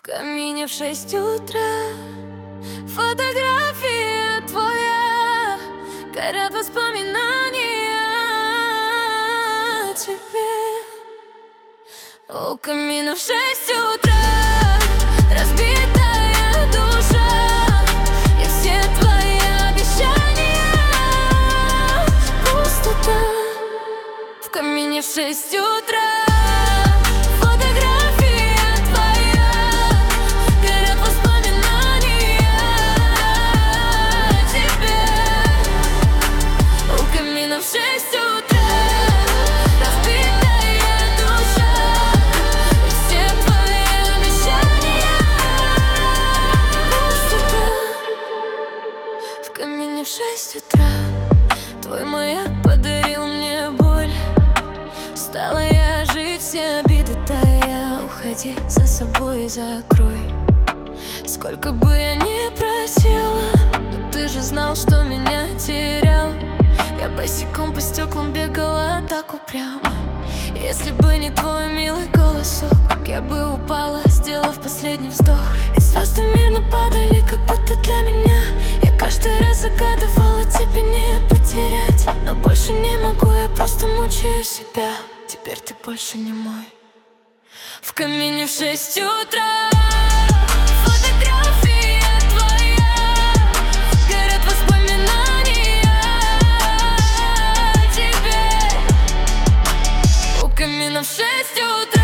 В камине в 6 утра фотография твоя, горят воспоминания о тебе. У камина в 6 утра разбитая душа, и все твои обещания пустота. В камине в 6 утра в 6 утра разбитая душа, и все твои обещания пустота. В камине в 6 утра твой маяк подарил мне боль. Стала я жить, все обиды тая. Уходи за собой и закрой. Сколько бы я ни просила, но ты же знал, что меня терял. Я босиком по стеклам бегала так упрямо. Если бы не твой милый голосок, я бы упала, сделав последний вздох. И звезды мирно падали, как будто для меня. Я каждый раз загадывала тебе не потерять, но больше не могу, я просто мучаю себя. Теперь ты больше не мой. В камине в 6 утра фотография твоя, горят воспоминания о тебе. У камина в 6 утра